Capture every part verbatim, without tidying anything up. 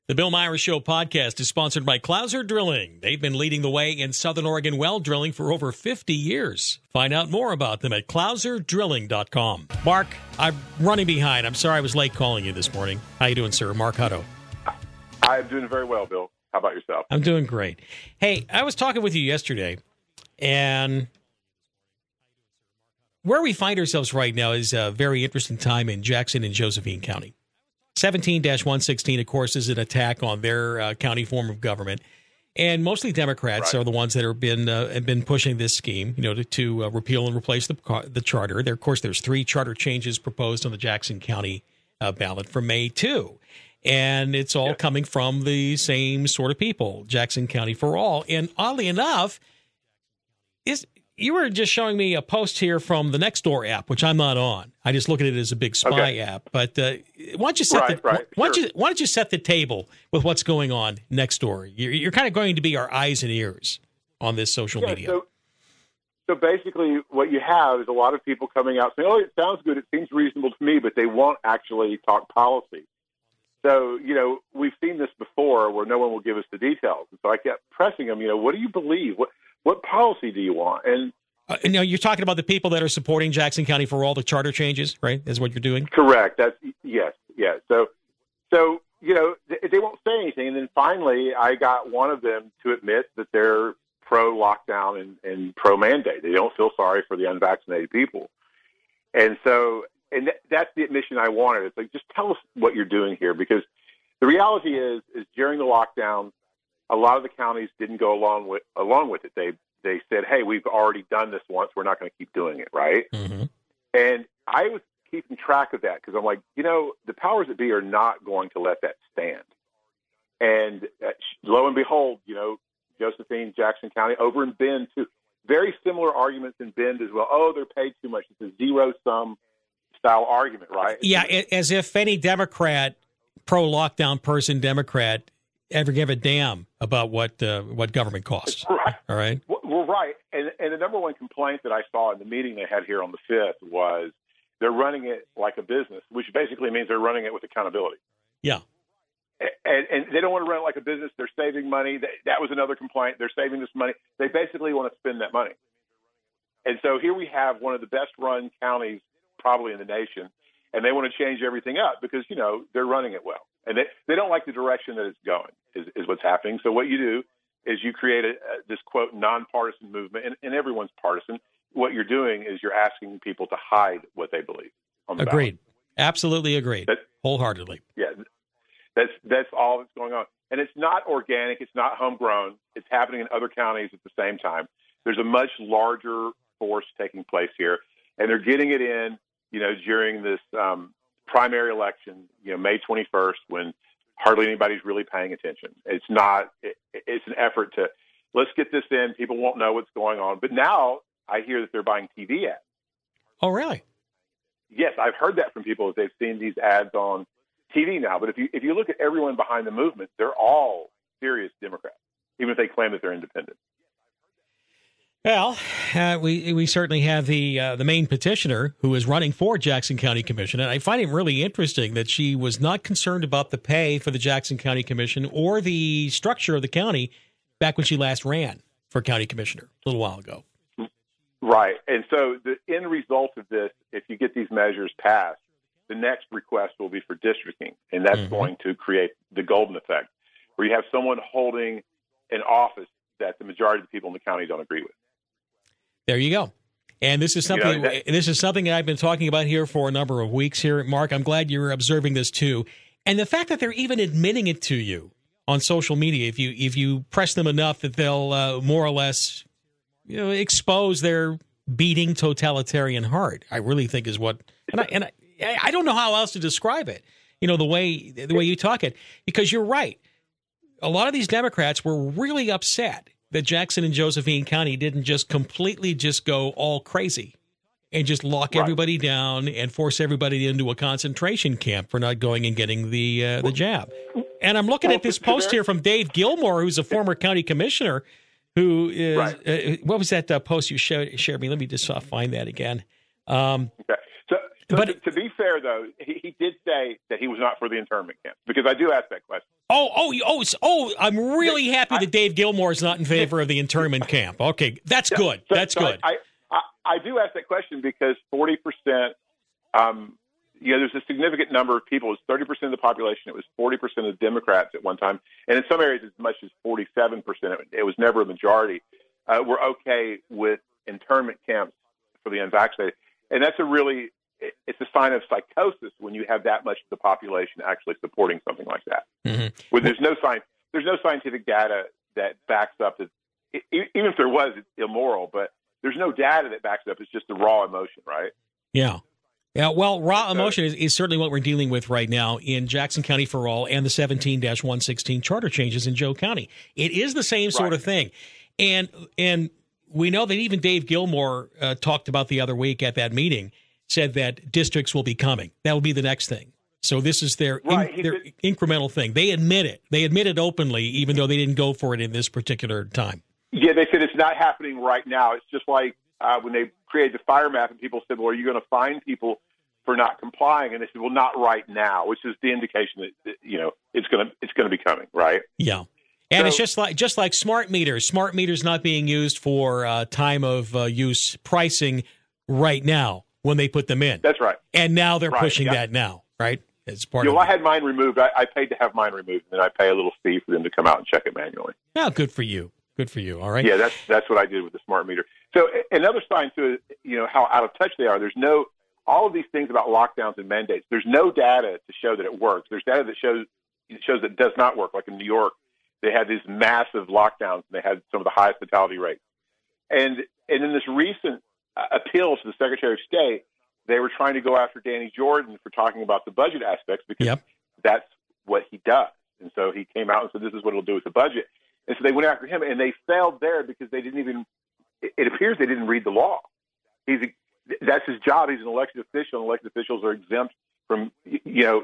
The Bill Myers Show podcast is sponsored by Clouser Drilling. They've been leading the way in Southern Oregon well drilling for over fifty years. Find out more about them at clouser drilling dot com. Mark, I'm running behind. I'm sorry I was late calling you this morning. How you doing, sir? Mark Hutto. I'm doing very well, Bill. How about yourself? I'm doing great. Hey, I was talking with you yesterday, and where we find ourselves right now is a very interesting time in Jackson and Josephine County. seventeen dash one sixteen, of course, is an attack on their uh, county form of government. And mostly Democrats right. are the ones that have been uh, have been pushing this scheme, you know, to, to uh, repeal and replace the the charter. There, of course, there's three charter changes proposed on the Jackson County uh, ballot for May second. And it's all yeah. coming from the same sort of people, Jackson County for All. And oddly enough, is you were just showing me a post here from the Nextdoor app, which I'm not on. I just look at it as a big spy okay. app. But uh, why don't you set right, the right, why, don't sure. you, why don't you set the table with what's going on next door? You're, you're kind of going to be our eyes and ears on this social yeah, media. So, so basically, what you have is a lot of people coming out saying, "Oh, it sounds good. It seems reasonable to me," but they won't actually talk policy. So, you know, we've seen this before where no one will give us the details. And so I kept pressing them, you know, what do you believe? What what policy do you want? And Uh, you know, you're talking about the people that are supporting Jackson County for All, the charter changes, right? Is what you're doing? Correct. That's yes, yes. So, so you know, they, they won't say anything, and then finally, I got one of them to admit that they're pro lockdown and, and pro mandate. They don't feel sorry for the unvaccinated people, and so, and th- that's the admission I wanted. It's like, just tell us what you're doing here, because the reality is, is during the lockdown, a lot of the counties didn't go along with along with it. They They said, hey, we've already done this once. We're not going to keep doing it, right? Mm-hmm. And I was keeping track of that because I'm like, you know, the powers that be are not going to let that stand. And uh, lo and behold, you know, Josephine, Jackson County, over in Bend, too. Very similar arguments in Bend as well. Oh, they're paid too much. It's a zero-sum style argument, right? Yeah, as if any Democrat, pro-lockdown person Democrat, ever give a damn about what uh, what government costs. Right. All right. Well, right. And, and the number one complaint that I saw in the meeting they had here on the fifth was they're running it like a business, which basically means they're running it with accountability. Yeah. And, and they don't want to run it like a business. They're saving money. That was another complaint. They're saving this money. They basically want to spend that money. And so here we have one of the best run counties probably in the nation, and they want to change everything up because, you know, they're running it well. And they, they don't like the direction that it's going is, is what's happening. So what you do is you create a, a, this, quote, nonpartisan movement, and, and everyone's partisan. What you're doing is you're asking people to hide what they believe. On the agreed. ballot. Absolutely agreed. That, Wholeheartedly. Yeah, that's that's all that's going on. And it's not organic. It's not homegrown. It's happening in other counties at the same time. There's a much larger force taking place here, and they're getting it in, you know, during this um, primary election, you know, May twenty-first, when hardly anybody's really paying attention. It's not, it, it's an effort to, let's get this in. People won't know what's going on. But now I hear that they're buying T V ads. Oh, really? Yes, I've heard that from people as they've seen these ads on T V now. But if you if you look at everyone behind the movement, they're all serious Democrats, even if they claim that they're independent. Well, uh, we we certainly have the uh, the main petitioner who is running for Jackson County Commission, and I find it really interesting that she was not concerned about the pay for the Jackson County Commission or the structure of the county back when she last ran for county commissioner a little while ago. Right, and so the end result of this, if you get these measures passed, the next request will be for districting, and that's mm-hmm. going to create the golden effect, where you have someone holding an office that the majority of the people in the county don't agree with. There you go. And this is something you know, that, this is something that I've been talking about here for a number of weeks here, Mark. I'm glad you're observing this too. And the fact that they're even admitting it to you on social media, if you if you press them enough, that they'll uh, more or less, you know, expose their beating totalitarian heart, I really think is what, and I and I, I don't know how else to describe it. You know, the way the way you talk it, because you're right. A lot of these Democrats were really upset that Jackson and Josephine County didn't just completely just go all crazy and just lock right. everybody down and force everybody into a concentration camp for not going and getting the uh, the jab. And I'm looking well, at this post here from Dave Gilmore, who's a former county commissioner, who is, right. uh, what was that uh, post you shared, shared me? Let me just uh, find that again. Um, okay. So, So but to, to be fair, though, he, he did say that he was not for the internment camp, because I do ask that question. Oh, oh, oh, oh! I'm really happy I, that Dave Gilmour is not in favor of the internment camp. Okay, that's good. So, That's so good. I, I, I do ask that question because forty percent, um, you know, there's a significant number of people. It was thirty percent of the population. It was forty percent of the Democrats at one time. And in some areas, as much as forty-seven percent. It, it was never a majority. Uh, we're okay with internment camps for the unvaccinated. And that's a really, it's a sign of psychosis when you have that much of the population actually supporting something like that. Mm-hmm. When there's no sign, there's no scientific data that backs up that, even if there was, it's immoral, but there's no data that backs up. It's just a raw emotion, right? Yeah. Yeah, well, raw emotion is, is certainly what we're dealing with right now in Jackson County for All and the seventeen dash one sixteen charter changes in Joe County. It is the same sort right. of thing. And and we know that even Dave Gilmour uh, talked about the other week at that meeting, said that districts will be coming. That will be the next thing. So this is their, right. in, their incremental thing. They admit it. They admit it openly, even though they didn't go for it in this particular time. Yeah, they said it's not happening right now. It's just like uh, when they created the fire map and people said, well, are you going to fine people for not complying? And they said, well, not right now, which is the indication that, that you know, it's going to it's going to be coming, right? Yeah. And so, it's just like just like smart meters. Smart meters not being used for uh, time of uh, use pricing right now when they put them in. That's right. And now they're right. pushing yeah. that now, right? As part you of know, it. I had mine removed. I, I paid to have mine removed, and then I pay a little fee for them to come out and check it manually. Oh, good for you. Good for you. All right. Yeah, that's that's what I did with the smart meter. So another sign to it, you know, how out of touch they are. There's no all of these things about lockdowns and mandates. There's no data to show that it works. There's data that shows it shows that it does not work. Like in New York, they had these massive lockdowns, and they had some of the highest fatality rates. And and in this recent uh, appeal to the Secretary of State, they were trying to go after Danny Jordan for talking about the budget aspects because yep. that's what he does. And so he came out and said, this is what it'll do with the budget. And so they went after him, and they failed there because they didn't even – it appears they didn't read the law. He's That's his job. He's an elected official, and elected officials are exempt from, you know,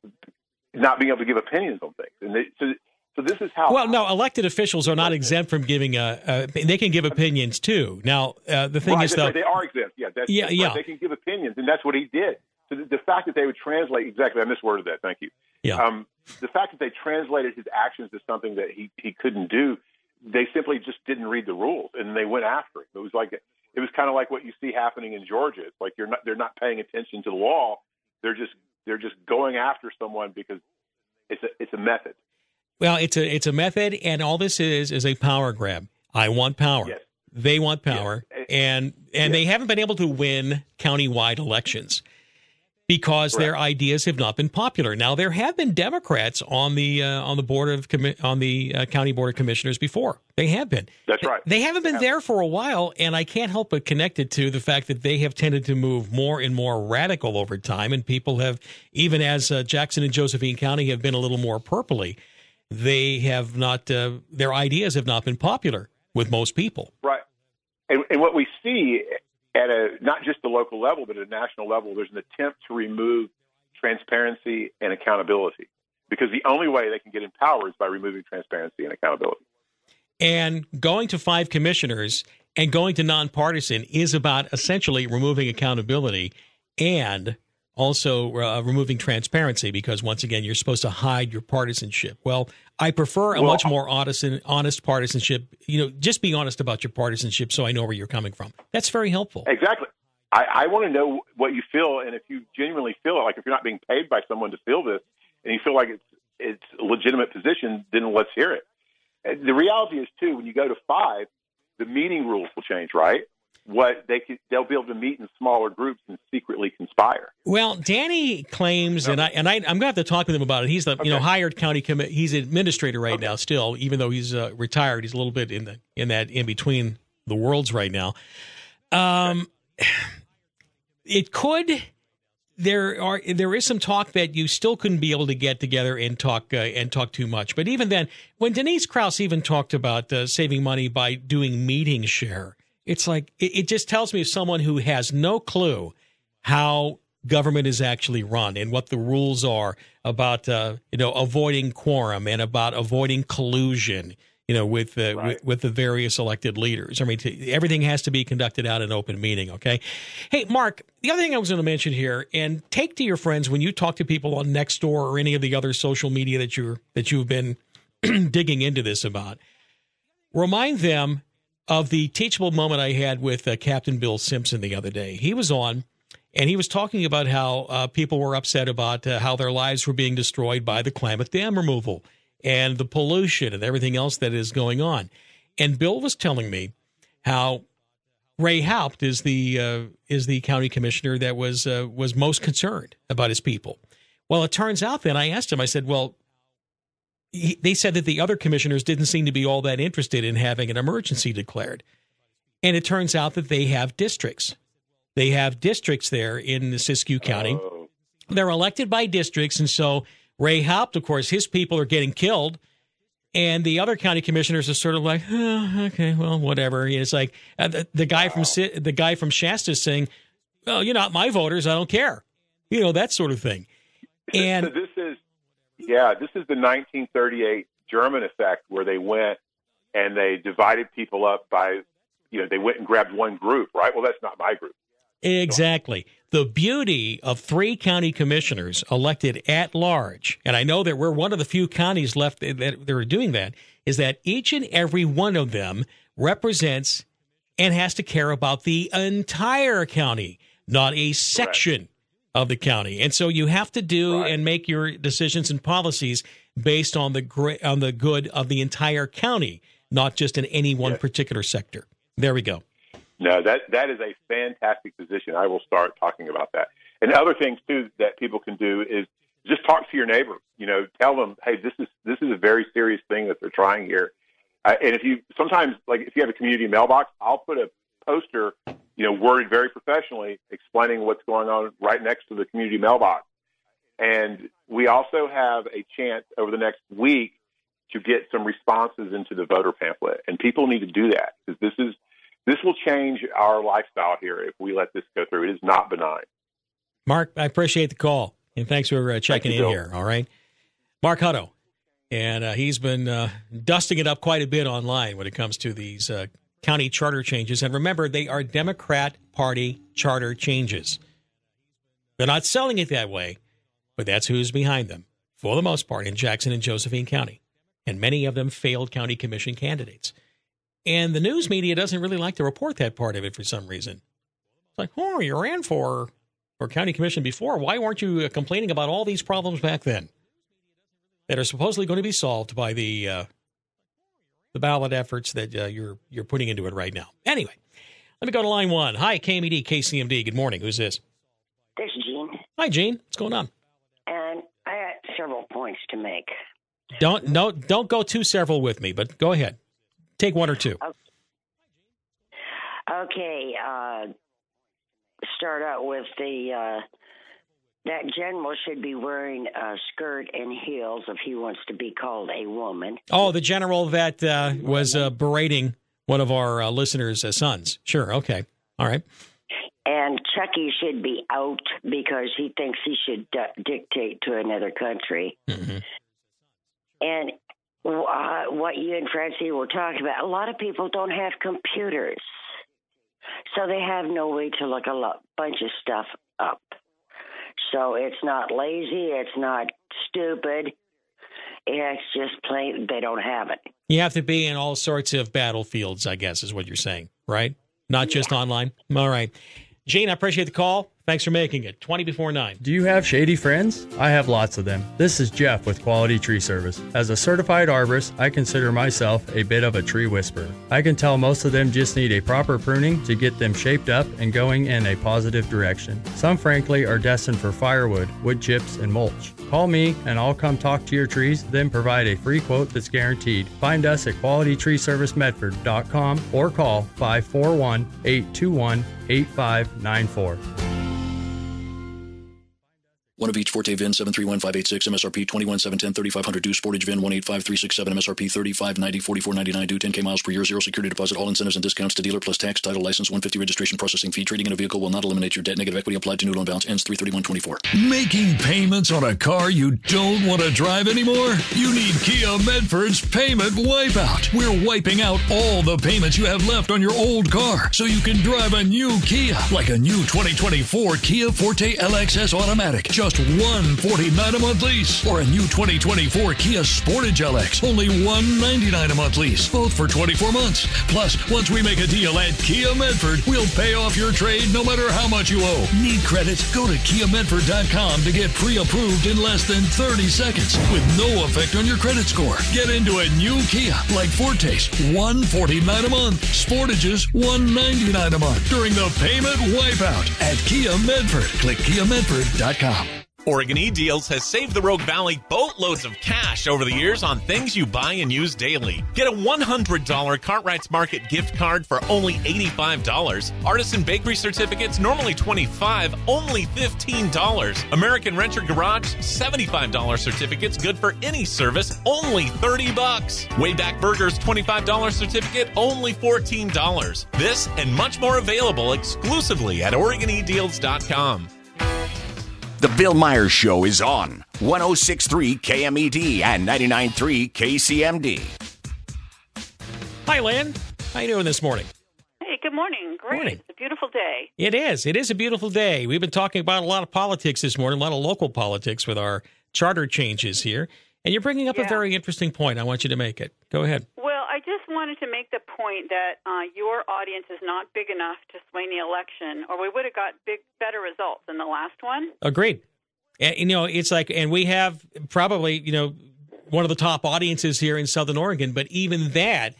not being able to give opinions on things. And they, so, so this is how – Well, no, elected officials are not exempt from giving a, a – they can give opinions too. Now, uh, the thing right, is, though – right, they are exempt. Yeah, that's, yeah, that's yeah. Right. They can give opinions, and that's what he did. So the, the fact that they would translate – exactly, I misworded that. Thank you. Yeah. Um, the fact that they translated his actions to something that he, he couldn't do, they simply just didn't read the rules, and they went after him. It was like it was kind of like what you see happening in Georgia. It's like you're not they're not paying attention to the law. They're just they're just going after someone because it's a it's a method. Well, it's a it's a method, and all this is is a power grab. I want power. Yes. They want power, yes. and and yes. they haven't been able to win countywide elections because right. their ideas have not been popular. Now, there have been Democrats on the uh, on the board of commi- on the uh, county board of commissioners before. They have been. That's right. They haven't been yeah. there for a while, and I can't help but connect it to the fact that they have tended to move more and more radical over time, and people have, even as uh, Jackson and Josephine County have been a little more purpley, they have not. Uh, their ideas have not been popular with most people. Right, and, and what we see at a not just the local level, but at a national level, there's an attempt to remove transparency and accountability, because the only way they can get in power is by removing transparency and accountability. And going to five commissioners and going to nonpartisan is about essentially removing accountability and also uh, removing transparency, because once again, you're supposed to hide your partisanship. Well, I prefer a well, much more honest, honest partisanship. You know, just be honest about your partisanship so I know where you're coming from. That's very helpful. Exactly. I, I want to know what you feel, and if you genuinely feel it, like if you're not being paid by someone to feel this, and you feel like it's it's a legitimate position, then let's hear it. And the reality is, too, when you go to five, the meeting rules will change, right? What they could, they'll be able to meet in smaller groups and secretly conspire. Well, Danny claims, and I and I, I'm going to have to talk with him about it. He's the okay. you know hired county commi- he's administrator right okay. now, still, even though he's uh, retired. He's a little bit in the in that in between the worlds right now. Um, okay. It could. There are there is some talk that you still couldn't be able to get together and talk uh, and talk too much. But even then, when Denise Krause even talked about uh, saving money by doing meeting share, it's like it, it just tells me of someone who has no clue how government is actually run and what the rules are about uh, you know avoiding quorum and about avoiding collusion. you know, with, uh, Right. with with the various elected leaders. I mean, to, everything has to be conducted out in open meeting, okay? Hey, Mark, the other thing I was going to mention here, and take to your friends when you talk to people on Nextdoor or any of the other social media that you're that you've been digging into this about, remind them of the teachable moment I had with uh, Captain Bill Simpson the other day. He was on, and he was talking about how uh, people were upset about uh, how their lives were being destroyed by the Klamath Dam removal and the pollution and everything else that is going on. And Bill was telling me how Ray Haupt is the uh, is the county commissioner that was uh, was most concerned about his people. Well, it turns out then I asked him, I said, well, he, they said that the other commissioners didn't seem to be all that interested in having an emergency declared. And it turns out that they have districts. They have districts there in the Siskiyou County. Oh. They're elected by districts, and so Ray Haupt, of course, his people are getting killed, and the other county commissioners are sort of like, oh, okay, well, whatever. It's like uh, the, the guy wow. from the guy from Shasta is saying, "Well, you're not my voters. I don't care," you know, that sort of thing. And so this is, yeah, this is the nineteen thirty-eight German effect, where they went and they divided people up by, you know, they went and grabbed one group, right? Well, that's not my group. Exactly. The beauty of three county commissioners elected at large, and I know that we're one of the few counties left that, that are doing that, is that each and every one of them represents and has to care about the entire county, not a section right. of the county. And so you have to do right. and make your decisions and policies based on the on the good of the entire county, not just in any one yes. particular sector. There we go. No, that that is a fantastic position. I will start talking about that. And other things too that people can do is just talk to your neighbor. You know, tell them, hey, this is this is a very serious thing that they're trying here. Uh, and if you sometimes, like if you have a community mailbox, I'll put a poster, you know, worded very professionally, explaining what's going on right next to the community mailbox. And we also have a chance over the next week to get some responses into the voter pamphlet, and people need to do that because this is. This will change our lifestyle here if we let this go through. It is not benign. Mark, I appreciate the call, and thanks for uh, checking Thank you, in Bill. here, all right? Mark Hutto, and uh, he's been uh, dusting it up quite a bit online when it comes to these uh, county charter changes. And remember, they are Democrat Party charter changes. They're not selling it that way, but that's who's behind them, for the most part, in Jackson and Josephine County, and many of them failed county commission candidates. And the news media doesn't really like to report that part of it for some reason. It's like, oh, you ran for, for county commission before. Why weren't you uh, complaining about all these problems back then that are supposedly going to be solved by the uh, the ballot efforts that uh, you're you're putting into it right now? Anyway, let me go to line one. Hi, K M E D, K C M D. Good morning. Who's this? This is Gene. Hi, Gene. What's going on? And I got several points to make. Don't no, don't go too several with me, but go ahead. Take one or two. Okay. Uh, start out with the uh, that general should be wearing a skirt and heels if he wants to be called a woman. Oh, the general that uh, was uh, berating one of our uh, listeners' uh, sons. Sure. Okay. All right. And Chucky should be out because he thinks he should d- dictate to another country. Mm-hmm. And Uh, what you and Francie were talking about, a lot of people don't have computers, so they have no way to look a lot, bunch of stuff up. So it's not lazy, it's not stupid, it's just plain they don't have it. You have to be in all sorts of battlefields, I guess, is what you're saying, right? Not just yeah. online? All right. Gene, I appreciate the call. Thanks for making it. twenty before nine. Do you have shady friends? I have lots of them. This is Jeff with Quality Tree Service. As a certified arborist, I consider myself a bit of a tree whisperer. I can tell most of them just need a proper pruning to get them shaped up and going in a positive direction. Some, frankly, are destined for firewood, wood chips, and mulch. Call me and I'll come talk to your trees, then provide a free quote that's guaranteed. Find us at quality tree service medford dot com or call five four one, eight two one, eight five nine four. One of each Forte V I N seven three one five eight six, M S R P twenty-one seven ten thirty-five hundred due, Sportage V I N one eight five three six seven, M S R P thirty-five ninety forty-four ninety-nine due, ten K miles per year, zero security deposit, all incentives and discounts to dealer plus tax, title, license, one hundred fifty registration processing fee. Trading in a vehicle will not eliminate your debt. Negative equity applied to new loan balance ends three thirty-one twenty-four. Making payments on a car you don't want to drive anymore? You need Kia Medford's Payment Wipeout. We're wiping out all the payments you have left on your old car so you can drive a new Kia, like a new twenty twenty-four Kia Forte L X S Automatic, just one hundred forty-nine dollars a month lease, or a new twenty twenty-four Kia Sportage L X, only one hundred ninety-nine dollars a month lease, both for twenty-four months. Plus, once we make a deal at Kia Medford, we'll pay off your trade no matter how much you owe. Need credit? Go to kia medford dot com to get pre-approved in less than thirty seconds with no effect on your credit score. Get into a new Kia, like Forte's, one hundred forty-nine dollars a month, Sportage's one hundred ninety-nine dollars a month during the Payment Wipeout at Kia Medford. Click kia medford dot com. Oregon E-Deals has saved the Rogue Valley boatloads of cash over the years on things you buy and use daily. Get a one hundred dollars Cartwright's Market gift card for only eighty-five dollars. Artisan Bakery certificates, normally twenty-five dollars, only fifteen dollars. American Renter Garage, seventy-five dollars certificates, good for any service, only thirty bucks. Wayback Burgers, twenty-five dollars certificate, only fourteen dollars. This and much more available exclusively at Oregon E Deals dot com. The Bill Myers Show is on one oh six point three K M E D and ninety-nine point three K C M D. Hi, Lynn. How you doing this morning? Hey, good morning. Great. Morning. It's a beautiful day. It is. It is a beautiful day. We've been talking about a lot of politics this morning, a lot of local politics with our charter changes here. And you're bringing up Yeah. a very interesting point. I want you to make it. Go ahead. Well, I just wanted to make the point that uh, your audience is not big enough to swing the election, or we would have got big, better results than the last one. Agreed. And, you know, it's like, and we have probably, you know, one of the top audiences here in Southern Oregon, but even that,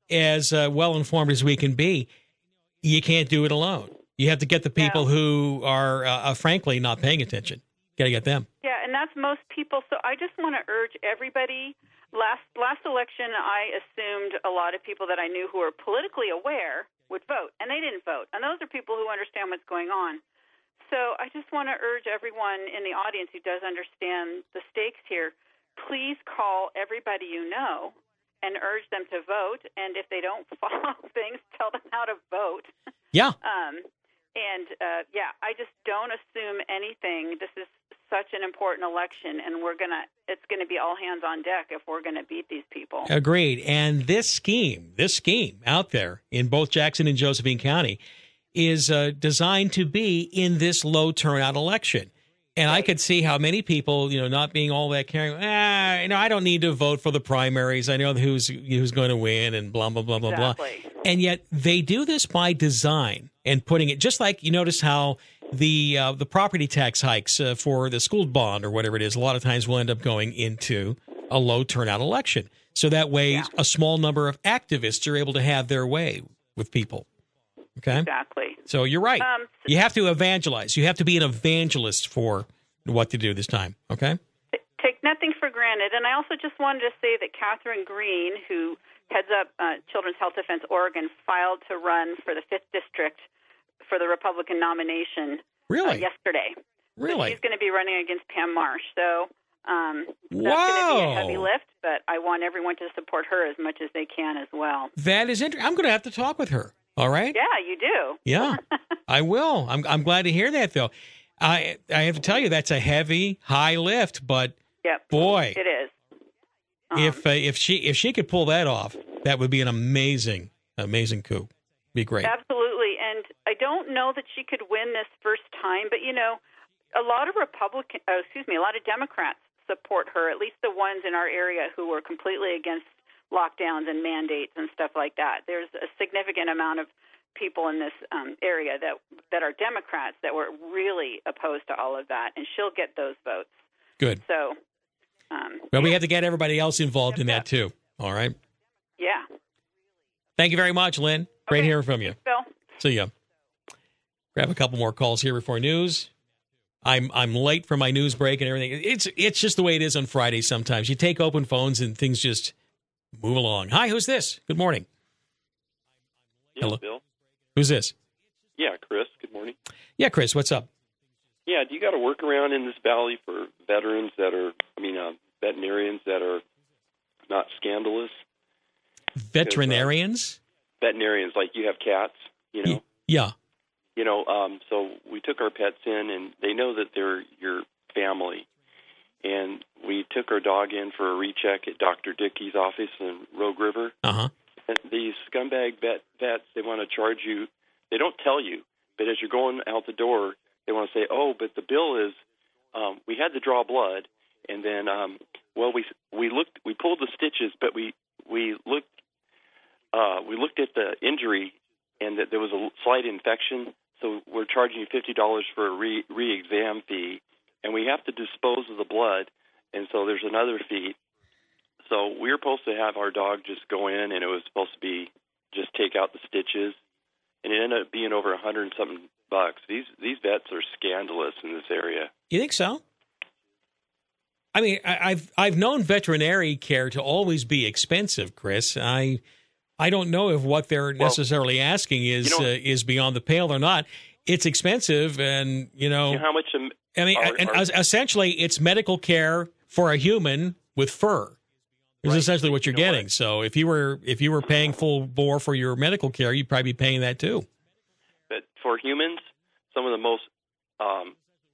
as uh, well-informed as we can be, you can't do it alone. You have to get the people Yeah. who are, uh, uh, frankly, not paying attention. Got to get them. Yeah, and that's most people. So I just want to urge everybody. Last last election, I assumed a lot of people that I knew who were politically aware would vote, and they didn't vote. And those are people who understand what's going on. So I just want to urge everyone in the audience who does understand the stakes here, please call everybody you know and urge them to vote. And if they don't follow things, tell them how to vote. Yeah. Um, and, uh, yeah, I just don't assume anything. This is such an important election, and we're going to it's going to be all hands on deck if we're going to beat these people. Agreed. And this scheme, this scheme out there in both Jackson and Josephine County is uh, designed to be in this low turnout election. And I could see how many people, you know, not being all that caring, ah, you know, I don't need to vote for the primaries. I know who's who's going to win and blah, blah, blah, blah, Exactly. blah. And yet they do this by design and putting it, just like you notice how the uh, the property tax hikes uh, for the school bond or whatever it is, a lot of times will end up going into a low turnout election. So that way Yeah. a small number of activists are able to have their way with people. Okay? Exactly. So you're right. Um, You have to evangelize. You have to be an evangelist for what to do this time. Okay? Take nothing for granted. And I also just wanted to say that Catherine Green, who heads up uh, Children's Health Defense Oregon, filed to run for the fifth District for the Republican nomination Really? uh, yesterday. Really? So she's going to be running against Pam Marsh. So um, that's going to be Wow. a heavy lift, but I want everyone to support her as much as they can as well. That is interesting. I'm going to have to talk with her. All right? Yeah, you do. Yeah, I will. I'm I'm glad to hear that, though. I I have to tell you, that's a heavy, high lift, but Yep. boy, It is. Um, if uh, if she if she could pull that off, that would be an amazing, amazing coup. Be great. Absolutely. And I don't know that she could win this first time, but, you know, a lot of Republican, oh, excuse me, a lot of Democrats support her, at least the ones in our area who were completely against lockdowns and mandates and stuff like that. There's a significant amount of people in this um, area that that are Democrats that were really opposed to all of that, and she'll get those votes. Good. So, um, Well, we have to get everybody else involved in that, too. All right. yeah. Thank you very much, Lynn. Great Okay. hearing from you. Bill. See ya. Grab a couple more calls here before news. I'm I'm late for my news break and everything. It's it's just the way it is on Fridays sometimes. You take open phones and things just move along. Hi, who's this? Good morning. Yes, Hello. Bill. Who's this? Yeah, Chris. Good morning. Yeah, Chris, what's up? Yeah, do you got a workaround in this valley for veterans that are, I mean, uh, veterinarians that are not scandalous? Veterinarians? Uh, veterinarians, like you have cats, you know? Y- yeah. You know, um, so we took our pets in, and they know that they're your family. And we took our dog in for a recheck at Doctor Dickey's office in Rogue River. Uh-huh. And these scumbag vet, vets, they want to charge you. They don't tell you, but as you're going out the door, they want to say, oh, but the bill is, um, we had to draw blood, and then, um, well, we we looked, we pulled the stitches, but we we looked, uh, we looked at the injury, and that there was a slight infection, so we're charging you fifty dollars for a re re-exam fee, and we have to dispose of the blood, and so there's another fee. So we were supposed to have our dog just go in, and it was supposed to be just take out the stitches, and it ended up being over a hundred and something bucks. These these vets are scandalous in this area. You think so? I mean, I, I've I've known veterinary care to always be expensive, Chris. I I don't know if what they're necessarily well, asking is you know, uh, is beyond the pale or not. It's expensive, and you know, you know how much. Um, I mean, are, and are, essentially, it's medical care for a human with fur. Is right. essentially what you're you know getting. What? So if you were if you were paying full bore for your medical care, you'd probably be paying that too. But for humans, some of the most um,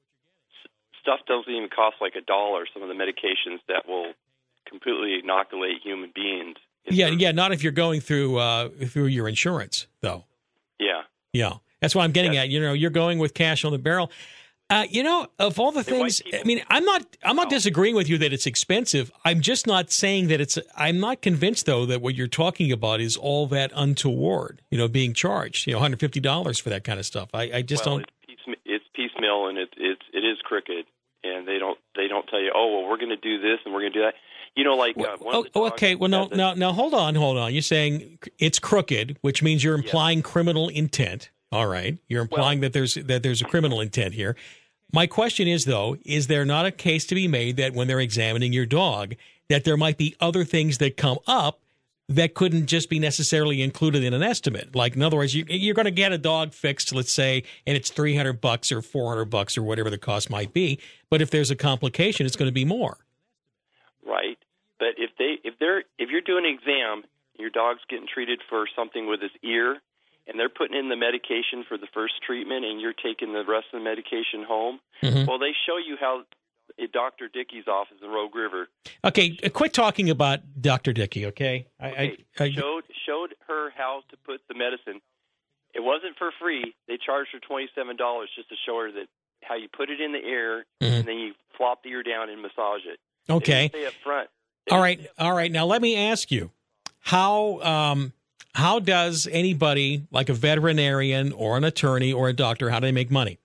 stuff doesn't even cost like a dollar. Some of the medications that will completely inoculate human beings. Yeah, yeah. Not if you're going through uh, through your insurance, though. Yeah, yeah. That's what I'm getting yeah. at. You know, you're going with cash on the barrel. Uh, you know, of all the things, I mean, I'm not, I'm not disagreeing with you that it's expensive. I'm just not saying that it's, I'm not convinced though that what you're talking about is all that untoward, you know, being charged, you know, one hundred fifty dollars for that kind of stuff. I, I just well, don't. It's, piece, it's piecemeal and it, it's, it is crooked, and they don't, they don't tell you, oh, well, we're going to do this and we're going to do that. You know, like, uh, one oh, of the dogs okay. Well, no, no, now hold on, hold on. You're saying it's crooked, which means you're implying yeah. criminal intent. All right. You're implying well, that there's, that there's a criminal intent here. My question is, though, is there not a case to be made that when they're examining your dog, that there might be other things that come up that couldn't just be necessarily included in an estimate? Like, in other words, you, you're going to get a dog fixed, let's say, and it's three hundred bucks or four hundred bucks or whatever the cost might be. But if there's a complication, it's going to be more. Right. But if they, if they're, if you're doing an exam, your dog's getting treated for something with his ear, and they're putting in the medication for the first treatment, and you're taking the rest of the medication home, mm-hmm. well, they show you how at Doctor Dickey's office in Rogue River. Okay, quit talking about Doctor Dickey, okay? I, okay. I, I showed showed her how to put the medicine. It wasn't for free. They charged her twenty-seven dollars just to show her that how you put it in the ear, mm-hmm. and then you flop the ear down and massage it. Okay. They didn't stay up front. They all right, all right. Now let me ask you, how um, how does anybody like a veterinarian or an attorney or a doctor, how do they make money?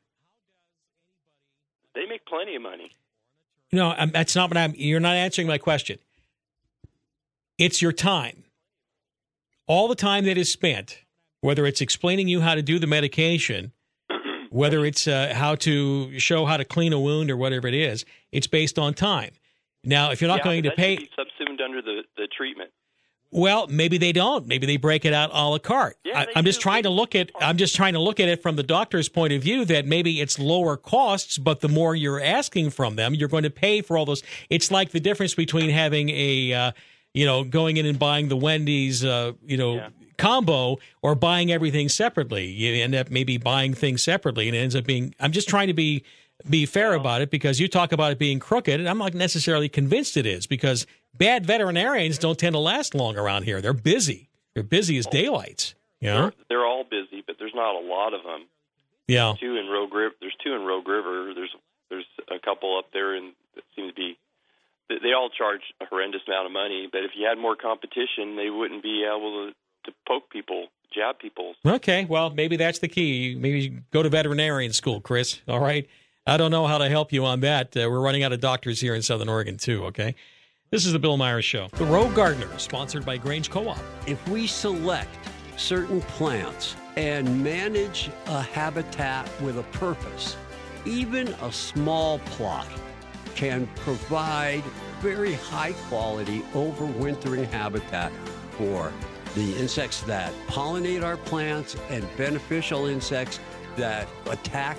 They make plenty of money. No, I'm, that's not what I'm. You're not answering my question. It's your time. All the time that is spent, whether it's explaining you how to do the medication, whether it's uh, how to show how to clean a wound or whatever it is, it's based on time. Now, if you're not yeah, going to to pay, should be subsumed under the, the treatment. Well, maybe they don't. Maybe they break it out a la carte. Yeah, I, I'm just do. trying to look at. I'm just trying to look at it from the doctor's point of view. That maybe it's lower costs, but the more you're asking from them, you're going to pay for all those. It's like the difference between having a, uh, you know, going in and buying the Wendy's, uh, you know. Yeah. combo or buying everything separately. You end up maybe buying things separately, and it ends up being. I'm just trying to be be fair about it, because you talk about it being crooked, and I'm not necessarily convinced it is, because bad veterinarians don't tend to last long around here. They're busy. They're busy as daylights. You know? They're, they're all busy, but there's not a lot of them. Yeah. There's two in Rogue River. There's two in Rogue River. There's there's a couple up there, and that seem to be. They all charge a horrendous amount of money, but if you had more competition, they wouldn't be able to. to poke people, jab people. Okay, well, maybe that's the key. Maybe go to veterinarian school, Chris. All right? I don't know how to help you on that. Uh, we're running out of doctors here in Southern Oregon, too, okay? This is the Bill Myers Show. The Rogue Gardener, sponsored by Grange Co-op. If we select certain plants and manage a habitat with a purpose, even a small plot can provide very high-quality overwintering habitat for the insects that pollinate our plants and beneficial insects that attack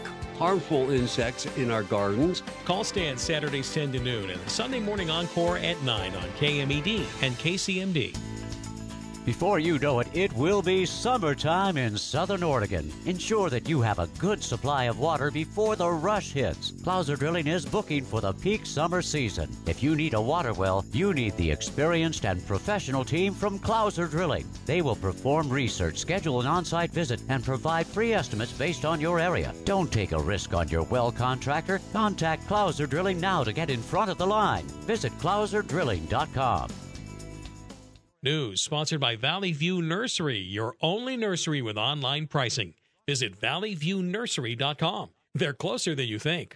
harmful insects in our gardens. Call Stan Saturdays ten to noon and the Sunday morning encore at nine on K M E D and K C M D. Before you know it, it will be summertime in Southern Oregon. Ensure that you have a good supply of water before the rush hits. Clouser Drilling is booking for the peak summer season. If you need a water well, you need the experienced and professional team from Clouser Drilling. They will perform research, schedule an on-site visit, and provide free estimates based on your area. Don't take a risk on your well contractor. Contact Clouser Drilling now to get in front of the line. Visit clouser drilling dot com. News sponsored by Valley View Nursery, your only nursery with online pricing. Visit valley view nursery dot com. They're closer than you think.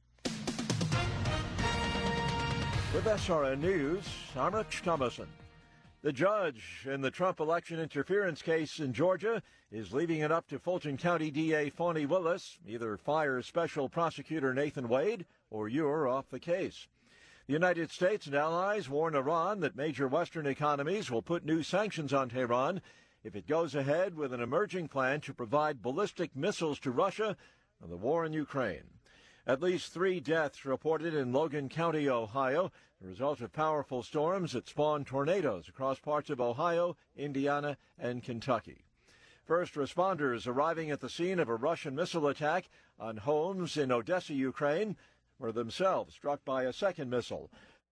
With S R N News, I'm Rich Thomason. The judge in the Trump election interference case in Georgia is leaving it up to Fulton County D A Fani Willis. Either fire Special Prosecutor Nathan Wade or you're off the case. The United States and allies warn Iran that major Western economies will put new sanctions on Tehran if it goes ahead with an emerging plan to provide ballistic missiles to Russia on the war in Ukraine. At least three deaths reported in Logan County, Ohio, the result of powerful storms that spawned tornadoes across parts of Ohio, Indiana, and Kentucky. First responders arriving at the scene of a Russian missile attack on homes in Odessa, Ukraine, were themselves struck by a second missile.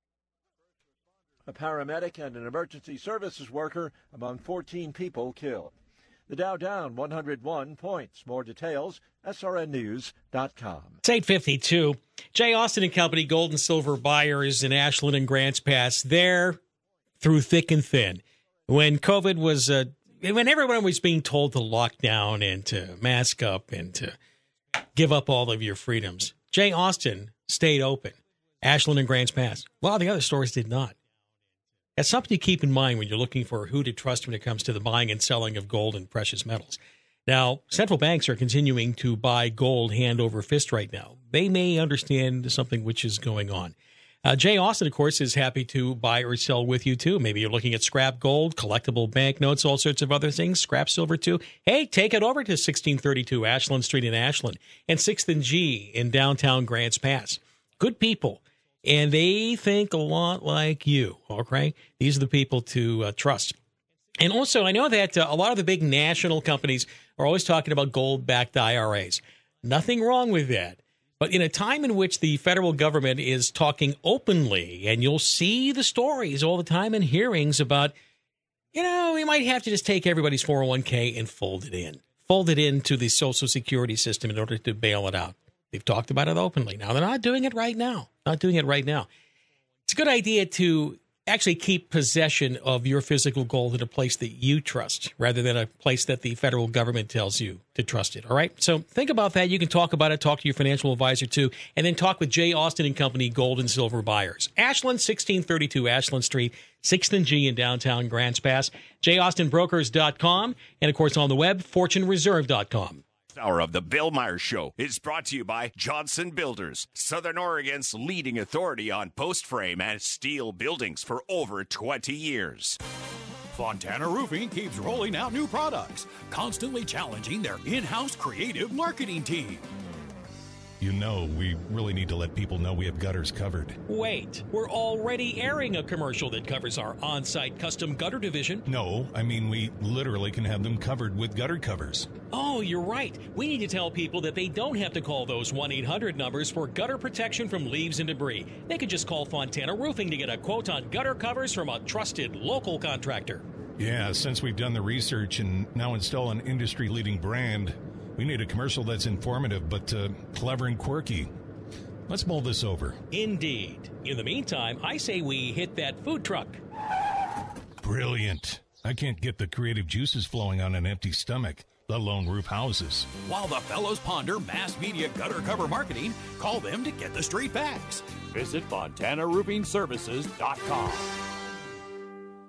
A paramedic and an emergency services worker among fourteen people killed. The Dow down one hundred one points. More details, S R N news dot com. It's eight fifty-two. Jay Austin and Company, gold and silver buyers in Ashland and Grants Pass. They're through thick and thin. When COVID was, uh, when everyone was being told to lock down and to mask up and to give up all of your freedoms, Jay Austin stayed open. Ashland and Grants Pass. A lot of the other stores did not. That's something to keep in mind when you're looking for who to trust when it comes to the buying and selling of gold and precious metals. Now, central banks are continuing to buy gold hand over fist right now. They may understand something which is going on. Uh, Jay Austin, of course, is happy to buy or sell with you, too. Maybe you're looking at scrap gold, collectible banknotes, all sorts of other things, scrap silver, too. Hey, take it over to sixteen thirty-two Ashland Street in Ashland and sixth and G in downtown Grants Pass. Good people, and they think a lot like you, okay? These are the people to uh, trust. And also, I know that uh, a lot of the big national companies are always talking about gold-backed I R As. Nothing wrong with that. But in a time in which the federal government is talking openly, and you'll see the stories all the time in hearings about, you know, we might have to just take everybody's four oh one k and fold it in. Fold it into the Social Security system in order to bail it out. They've talked about it openly. Now, they're not doing it right now. Not doing it right now. It's a good idea to actually keep possession of your physical gold in a place that you trust rather than a place that the federal government tells you to trust it. All right. So think about that. You can talk about it. Talk to your financial advisor, too. And then talk with Jay Austin and Company, gold and silver buyers. Ashland, sixteen thirty-two Ashland Street, sixth and G in downtown Grants Pass. jay austin brokers dot com. And, of course, on the web, fortune reserve dot com. Hour of the Bill Myers Show is brought to you by Johnson Builders, Southern Oregon's leading authority on post frame and steel buildings for over twenty years. Fontana Roofing keeps rolling out new products, constantly challenging their in-house creative marketing team. You know, we really need to let people know we have gutters covered. Wait, we're already airing a commercial that covers our on-site custom gutter division. No, I mean we literally can have them covered with gutter covers. Oh, you're right. We need to tell people that they don't have to call those one eight hundred numbers for gutter protection from leaves and debris. They could just call Fontana Roofing to get a quote on gutter covers from a trusted local contractor. Yeah, since we've done the research and now install an industry-leading brand, we need a commercial that's informative but uh, clever and quirky. Let's mull this over. Indeed. In the meantime, I say we hit that food truck. Brilliant. I can't get the creative juices flowing on an empty stomach, let alone roof houses. While the fellows ponder mass media gutter cover marketing, call them to get the straight facts. Visit fontana roofing services dot com.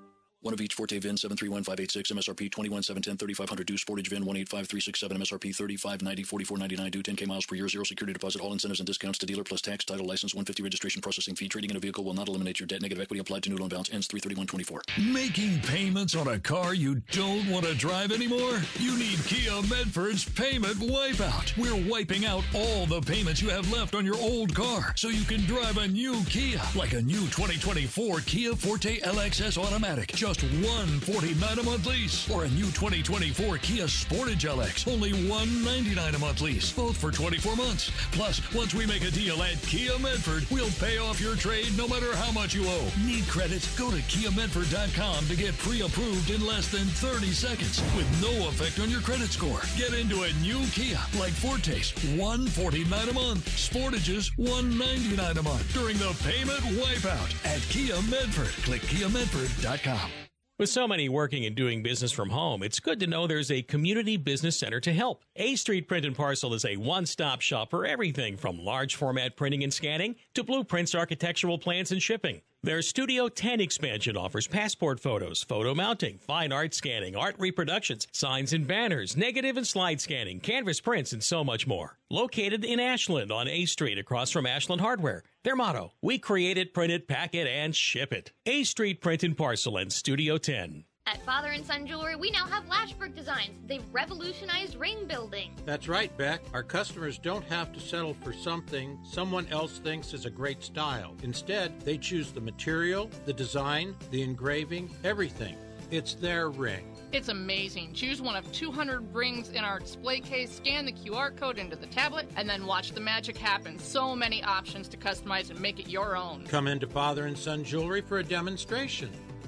One of each Forte V I N seven three one five eight six, M S R P twenty-one seven ten thirty-five hundred due, Sportage V I N one eight five three six seven, M S R P thirty-five ninety forty-four ninety-nine due, ten K miles per year, zero security deposit, all incentives and discounts to dealer plus tax, title, license, one fifty registration processing fee. Trading in a vehicle will not eliminate your debt. Negative equity applied to new loan balance ends three thirty-one twenty-four. Making payments on a car you don't want to drive anymore? You need Kia Medford's Payment Wipeout. We're wiping out all the payments you have left on your old car so you can drive a new Kia, like a new twenty twenty-four Kia Forte L X S Automatic, just one forty-nine a month lease, or a new twenty twenty-four Kia Sportage L X, only one ninety-nine a month lease, both for twenty-four months. Plus, once we make a deal at Kia Medford, we'll pay off your trade no matter how much you owe. Need credit? Go to Kia Medford dot com to get pre-approved in less than thirty seconds with no effect on your credit score. Get into a new Kia, like Forte's, one forty-nine a month, Sportage's one ninety-nine a month during the Payment Wipeout at Kia Medford. Click Kia Medford dot com. With so many working and doing business from home, it's good to know there's a community business center to help. A Street Print and Parcel is a one-stop shop for everything from large format printing and scanning to blueprints, architectural plans, and shipping. Their Studio ten expansion offers passport photos, photo mounting, fine art scanning, art reproductions, signs and banners, negative and slide scanning, canvas prints, and so much more. Located in Ashland on A Street across from Ashland Hardware. Their motto, we create it, print it, pack it, and ship it. A Street Print and Parcel and Studio ten. At Father and Son Jewelry, we now have Lashbrook designs. They've revolutionized ring building. That's right, Beck. Our customers don't have to settle for something someone else thinks is a great style. Instead, they choose the material, the design, the engraving, everything. It's their ring. It's amazing. Choose one of two hundred rings in our display case, scan the Q R code into the tablet, and then watch the magic happen. So many options to customize and make it your own. Come into Father and Son Jewelry for a demonstration.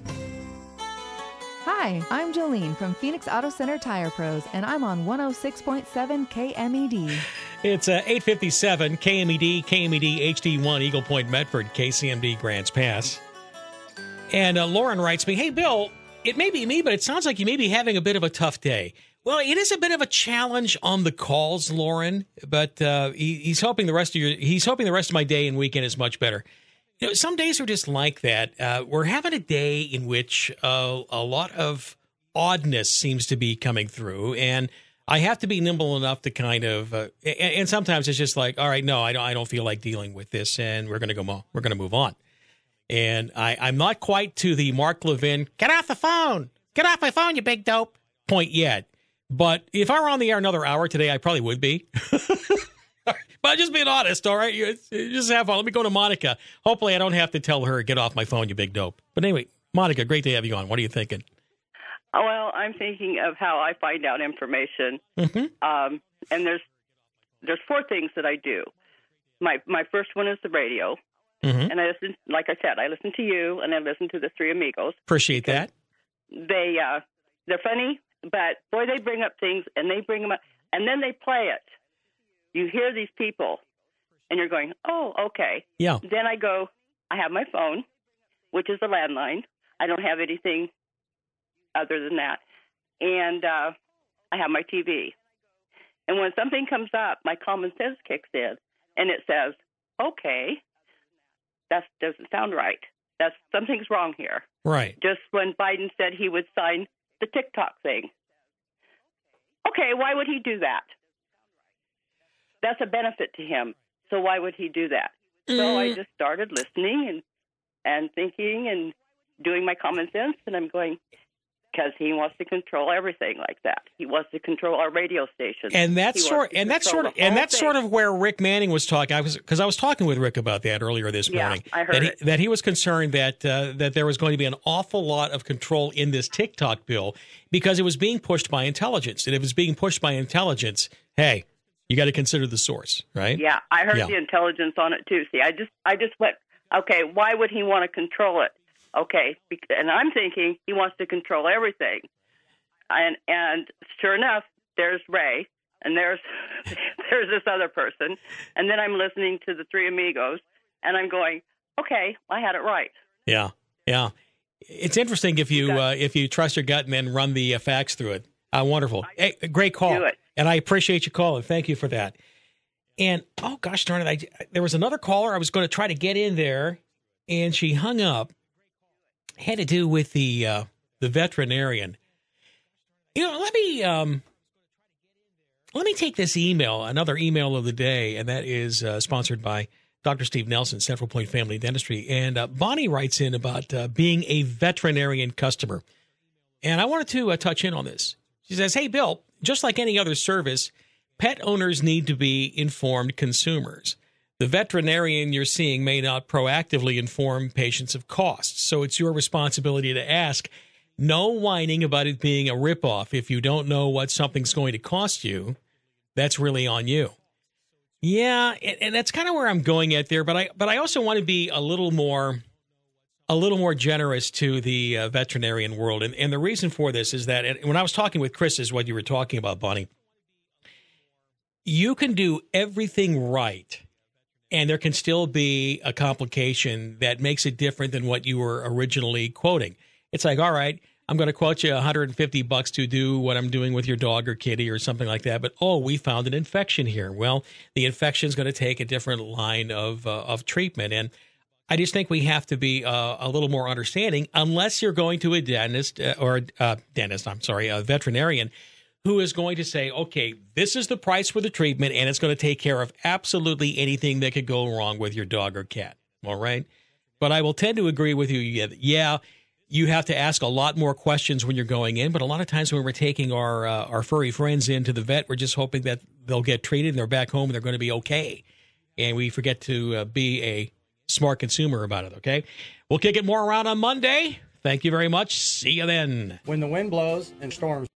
Hi, I'm Jolene from Phoenix Auto Center Tire Pros, and I'm on one oh six point seven K M E D. It's uh, eight fifty-seven K M E D, K M E D H D one, Eagle Point, Medford, K C M D, Grants Pass. And uh, Lauren writes me, hey, Bill, it may be me, but it sounds like you may be having a bit of a tough day. Well, it is a bit of a challenge on the calls, Lauren, but uh, he, he's hoping the rest of your he's hoping the rest of my day and weekend is much better. You know, some days are just like that. Uh, we're having a day in which uh, a lot of oddness seems to be coming through, and I have to be nimble enough to kind of. Uh, and, and sometimes it's just like, all right, no, I don't. I don't feel like dealing with this, and we're going to go. Mo- we're going to move on. And I, I'm not quite to the Mark Levin, get off the phone, get off my phone, you big dope point yet. But if I were on the air another hour today, I probably would be. But just being honest, all right? You just have fun. Let me go to Monica. Hopefully I don't have to tell her, get off my phone, you big dope. But anyway, Monica, great to have you on. What are you thinking? Well, I'm thinking of how I find out information. Mm-hmm. Um, and there's there's four things that I do. My my first one is the radio. Mm-hmm. And I listen, like I said, I listen to you and I listen to the Three Amigos. Appreciate that. They, uh, they're funny, but boy, they bring up things and they bring them up and then they play it. You hear these people, and you're going, oh, okay. Yeah. Then I go, I have my phone, which is a landline. I don't have anything other than that. And uh, I have my T V. And when something comes up, my common sense kicks in, and it says, okay, that doesn't sound right. That's something's wrong here. Right. Just when Biden said he would sign the TikTok thing. Okay, why would he do that? That's a benefit to him. So why would he do that? Mm. So I just started listening and and thinking and doing my common sense, and I'm going, because he wants to control everything like that. He wants to control our radio station. And that's sort and that's sort of and that's thing. sort of where Rick Manning was talking. I was because I was talking with Rick about that earlier this yeah, morning. I heard that he, it. that he was concerned that uh, that there was going to be an awful lot of control in this TikTok bill because it was being pushed by intelligence. And if it's being pushed by intelligence, hey, you got to consider the source, right? Yeah, I heard yeah. the intelligence on it too. See, I just I just went, okay, why would he want to control it? Okay, and I'm thinking he wants to control everything. And and sure enough, there's Ray, and there's there's this other person, and then I'm listening to the Three Amigos, and I'm going, okay, I had it right. Yeah, yeah. It's interesting if you uh, if you trust your gut and then run the uh, facts through it. Uh, wonderful, hey, great call, do it. And I appreciate you calling. Thank you for that. And oh gosh darn it, I, there was another caller I was going to try to get in there, and she hung up. Had to do with the. Uh, the veterinarian. You know, let me um, let me take this email, another email of the day, and that is uh, sponsored by Doctor Steve Nelson, Central Point Family Dentistry. And uh, Bonnie writes in about uh, being a veterinarian customer. And I wanted to uh, touch in on this. She says, hey, Bill, just like any other service, pet owners need to be informed consumers. The veterinarian you're seeing may not proactively inform patients of costs, so it's your responsibility to ask. No whining about it being a ripoff. If you don't know what something's going to cost you, that's really on you. Yeah, and, and that's kind of where I'm going at there, but I but I also want to be a little more a little more generous to the uh, veterinarian world. And, and the reason for this is that and when I was talking with Chris, is what you were talking about, Bonnie. You can do everything right, and there can still be a complication that makes it different than what you were originally quoting. It's like, all right, I'm going to quote you one hundred fifty bucks to do what I'm doing with your dog or kitty or something like that. But, oh, we found an infection here. Well, the infection is going to take a different line of uh, of treatment. And I just think we have to be uh, a little more understanding, unless you're going to a dentist uh, or uh, dentist, I'm sorry, a veterinarian, who is going to say, okay, this is the price for the treatment, and it's going to take care of absolutely anything that could go wrong with your dog or cat. All right? But I will tend to agree with you. Yeah, you have to ask a lot more questions when you're going in, but a lot of times when we're taking our uh, our furry friends into the vet, we're just hoping that they'll get treated and they're back home and they're going to be okay. And we forget to uh, be a smart consumer about it, okay? We'll kick it more around on Monday. Thank you very much. See you then. When the wind blows and storms